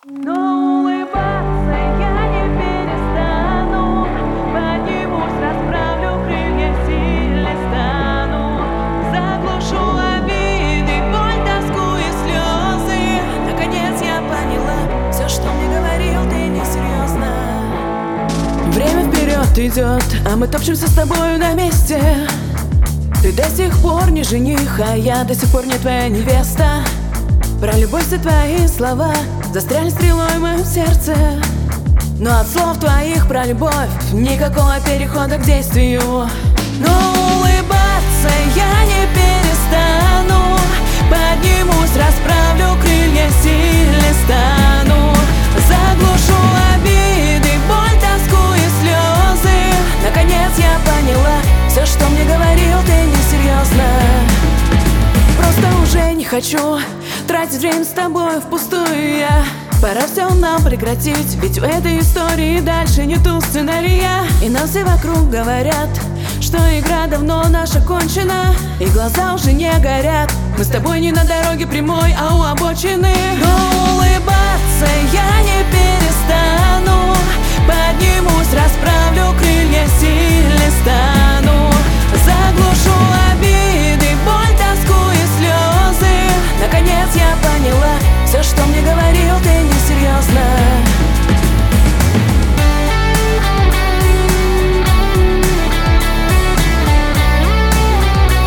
Но улыбаться я не перестану. Поднимусь, расправлю крылья, сильней стану. Заглушу обиды, боль, тоску и слезы. Наконец я поняла, все, что мне говорил, ты несерьезно. Время вперед идет, а мы топчемся с тобою на месте. Ты до сих пор не жених, а я до сих пор не твоя невеста. Про любовь все твои слова застряли стрелой в моем сердце. Но от слов твоих про любовь никакого перехода к действию. Но улыбаться я не перестану. Поднимусь, расправлю крылья, сильней стану. Заглушу обиды, боль, тоску и слезы. Наконец я поняла, все, что мне говорил, ты несерьезно. Просто уже не хочу тратить время с тобой впустую я. Пора все нам прекратить, ведь у этой истории дальше нету сценария. И нас все вокруг говорят, что игра давно наша кончена. И глаза уже не горят, мы с тобой не на дороге прямой, а у обочины. Но улыбаться я не перестану. Поднимусь, расправлю крылья, сильней стану. Заглушу обиды, боль, тоску и слезы. Наконец я поняла, все, что мне говорил, ты несерьезно.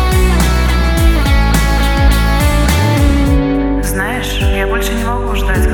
Знаешь, я больше не могу ждать,